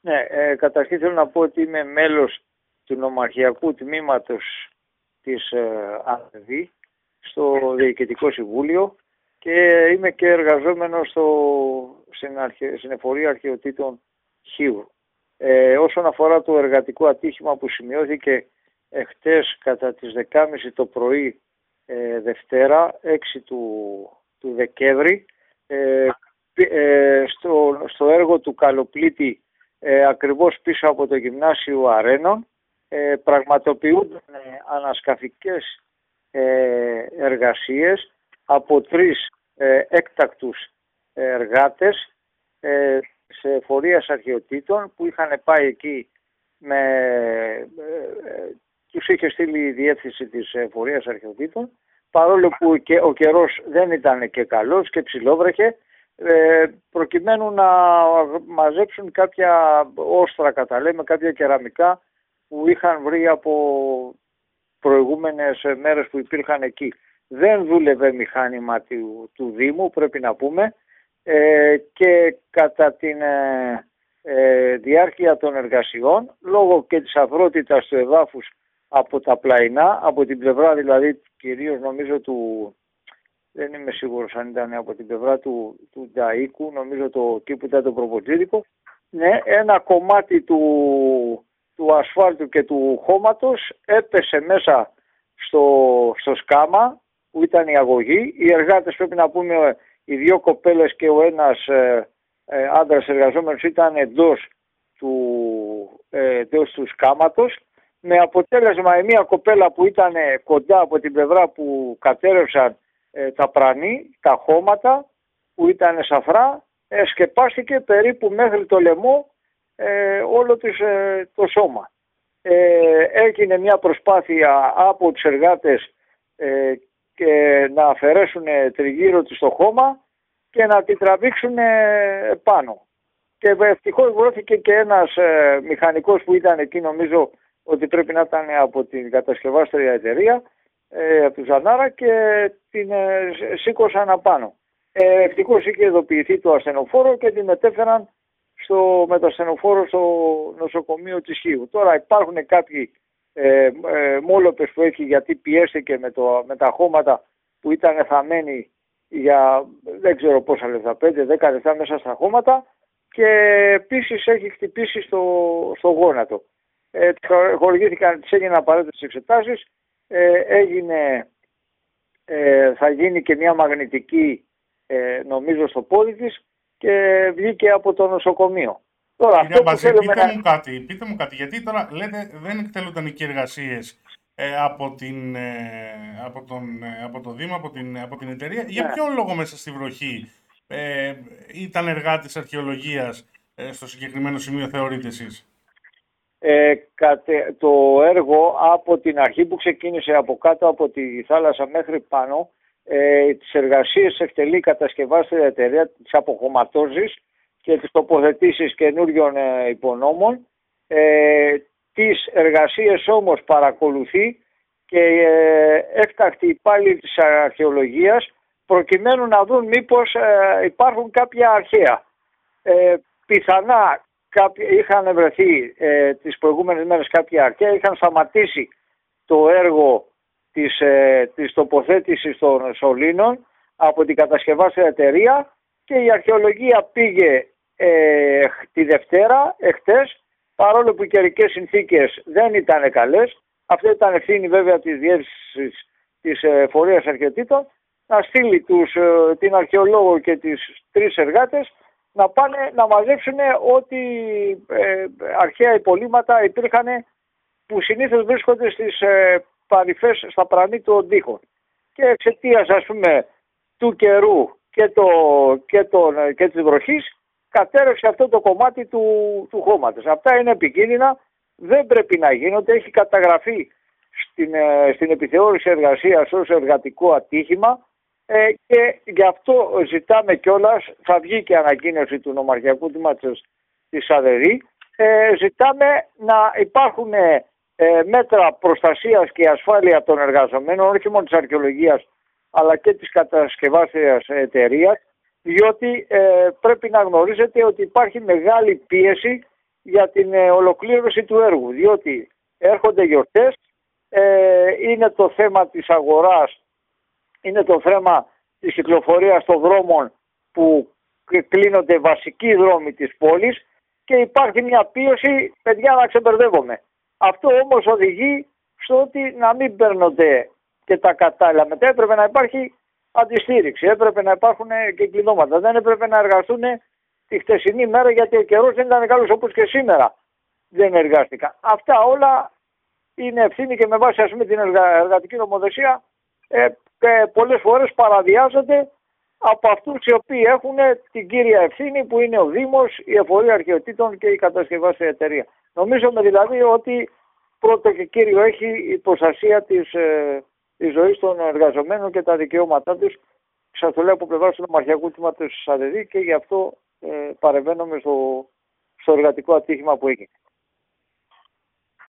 Ναι, καταρχήν θέλω να πω ότι είμαι μέλος του νομαρχιακού τμήματος της ΑΔ στο Διοικητικό Συμβούλιο και είμαι και εργαζόμενος στην Εφορία Αρχαιοτήτων Χίου. Όσον αφορά το εργατικό ατύχημα που σημειώθηκε χτες κατά τις 10.30 το πρωί Δευτέρα, 6 του Δεκέμβρη, στο έργο του Καλοπλήτη, ακριβώς πίσω από το Γυμνάσιο Αρένων, πραγματοποιούνται ανασκαφικές εργασίες από 3 έκτακτους εργάτες σε Εφορίας Αρχαιοτήτων που είχαν πάει εκεί, τους είχε στείλει η διεύθυνση της Εφορίας Αρχαιοτήτων, παρόλο που και ο καιρός δεν ήταν και καλός και ψιλόβρεχε, προκειμένου να μαζέψουν κάποια όστρα, κάποια κεραμικά που είχαν βρει από προηγούμενες μέρες που υπήρχαν εκεί. Δεν δούλευε μηχάνημα του Δήμου, πρέπει να πούμε, και κατά τη διάρκεια των εργασιών, λόγω και της αυρότητας του εδάφους από τα πλαϊνά, από την πλευρά δηλαδή κυρίως νομίζω δεν είμαι σίγουρος αν ήταν από την πλευρά του Νταΐκου, νομίζω εκεί που ήταν το προποτζίδικο, ναι, ένα κομμάτι του ασφάλτου και του χώματος έπεσε μέσα στο σκάμα που ήταν η αγωγή. Οι εργάτες, πρέπει να πούμε, οι 2 κοπέλες και ο ένας άντρας εργαζόμενος ήταν εντός του σκάματος, με αποτέλεσμα η μία κοπέλα που ήταν κοντά από την πλευρά που κατέρευσαν τα πρανή, τα χώματα που ήταν σαφρά, σκεπάστηκε περίπου μέχρι το λαιμό όλο το σώμα. Έγινε μια προσπάθεια από τους εργάτες και να αφαιρέσουν τριγύρω της το χώμα και να την τραβήξουν πάνω. Και ευτυχώς βρέθηκε και ένας μηχανικός που ήταν εκεί, νομίζω ότι πρέπει να ήταν από την κατασκευάστρια εταιρεία, από του Ζανάρα, και την σήκωσαν απάνω. Ευτυχώς είχε ειδοποιηθεί το ασθενοφόρο και την μετέφεραν με το ασθενοφόρο στο νοσοκομείο της Χίου. Τώρα υπάρχουν κάποιοι μόλοπες που έχει, γιατί πιέστηκε με τα χώματα που ήταν θαμμένοι για δεν ξέρω πόσα λεπτά, 5-10 λεπτά μέσα στα χώματα, και επίσης έχει χτυπήσει στο γόνατο. Χορηγήθηκαν, της έγιναν απαραίτητες εξετάσεις, θα γίνει και μια μαγνητική νομίζω στο πόδι της και βγήκε από το νοσοκομείο. Τώρα, κύριε Μπαζή, πείτε μου κάτι, γιατί τώρα λέτε δεν εκτελούνταν οι εργασίες από το Δήμο, από την εταιρεία. Ναι. Για ποιο λόγο μέσα στη βροχή ήταν εργάτης αρχαιολογίας στο συγκεκριμένο σημείο, θεωρείτε εσείς? Το έργο από την αρχή που ξεκίνησε από κάτω από τη θάλασσα μέχρι πάνω, τις εργασίες εκτελεί η κατασκευάστρια εταιρεία, τις αποχωματώσεις και τις τοποθετήσεις καινούριων υπονόμων. Τις εργασίες όμως παρακολουθεί και έκτακτη υπάλληλοι της αρχαιολογίας, προκειμένου να δουν μήπως υπάρχουν κάποια αρχαία. Πιθανά είχαν βρεθεί τις προηγούμενες μέρες κάποια αρχαία, είχαν σταματήσει το έργο της τοποθέτησης των σωλήνων από την κατασκευάστρια εταιρεία και η αρχαιολογία πήγε τη Δευτέρα, εχτες, παρόλο που οι καιρικές συνθήκες δεν ήταν καλές. Αυτό ήταν ευθύνη βέβαια της διεύθυνσης της Εφορίας Αρχαιοτήτων, να στείλει την αρχαιολόγο και τις 3 εργάτες να πάνε να μαζέψουν ό,τι αρχαία υπολείμματα υπήρχαν, που συνήθως βρίσκονται στις παρυφές, στα πρανή των τοίχων. Και εξαιτίας, ας πούμε, του καιρού και της βροχής κατέρευσε αυτό το κομμάτι του χώματος. Αυτά είναι επικίνδυνα, δεν πρέπει να γίνονται, έχει καταγραφεί στην επιθεώρηση εργασίας ως εργατικό ατύχημα, και γι' αυτό ζητάμε κιόλας, θα βγει και ανακοίνωση του νομαρχιακού τμήματος της ΑΔΕΔΗ, ζητάμε να υπάρχουν μέτρα προστασίας και ασφάλεια των εργαζομένων, όχι μόνο της αρχαιολογίας αλλά και της κατασκευάστριας εταιρείας, διότι πρέπει να γνωρίζετε ότι υπάρχει μεγάλη πίεση για την ολοκλήρωση του έργου, διότι έρχονται γιορτές, είναι το θέμα της αγοράς, είναι το θέμα της κυκλοφορίας των δρόμων που κλείνονται βασικοί δρόμοι της πόλης και υπάρχει μια πίεση, παιδιά, να ξεμπερδεύομαι. Αυτό όμως οδηγεί στο ότι να μην παίρνονται και τα κατάλληλα. Μετά έπρεπε να υπάρχει αντιστήριξη, έπρεπε να υπάρχουν και κλειδώματα. Δεν έπρεπε να εργαστούν τη χτεσινή μέρα γιατί ο καιρός δεν ήταν καλός, όπως και σήμερα δεν εργάστηκαν. Αυτά όλα είναι ευθύνη και με βάση, ας πούμε, την εργατική νομοθεσία πολλές φορές παραβιάζονται από αυτούς οι οποίοι έχουν την κύρια ευθύνη, που είναι ο Δήμος, η Εφορία Αρχαιοτήτων και η κατασκευάστρια εταιρεία. Νομίζουμε δηλαδή ότι πρώτο και κύριο έχει η προστασία της ζωής των εργαζομένων και τα δικαιώματά τους. Σας το λέω από πλευράς του Νομαρχιακού Τμήματος της ΑΔΔ και γι' αυτό παρεμβαίνουμε στο εργατικό ατύχημα που έγινε.